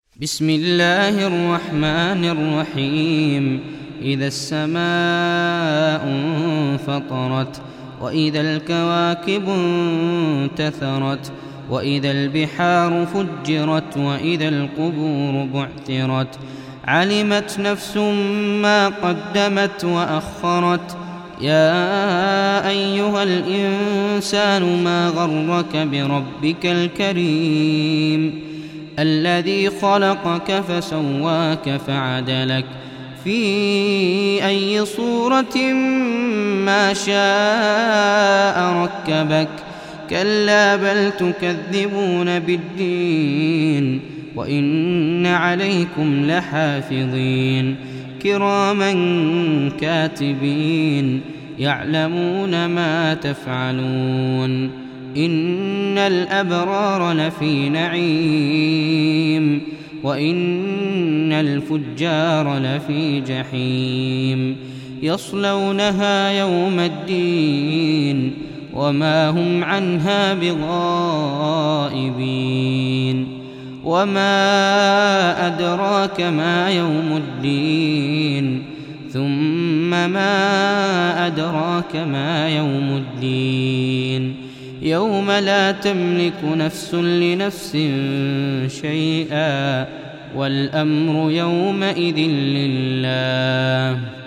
بسم الله الرحمن الرحيم. إذا السماء انفطرت، وإذا الكواكب انتثرت، وإذا البحار فجرت، وإذا القبور بعثرت، علمت نفس ما قدمت وأخرت. يا أيها الإنسان ما غرك بربك الكريم الذي خلقك فسواك فعدلك في أي صورة ما شاء ركبك. كلا بل تكذبون بالدين، وإن عليكم لحافظين كراما كاتبين يعلمون ما تفعلون. إن الأبرار لفي نعيم، وإن الفجار لفي جحيم، يصلونها يوم الدين وما هم عنها بغائبين. وما أدراك ما يوم الدين، ثم ما أدراك ما يوم الدين. يوم لا تملك نفس لنفس شيئا، والأمر يومئذ لله.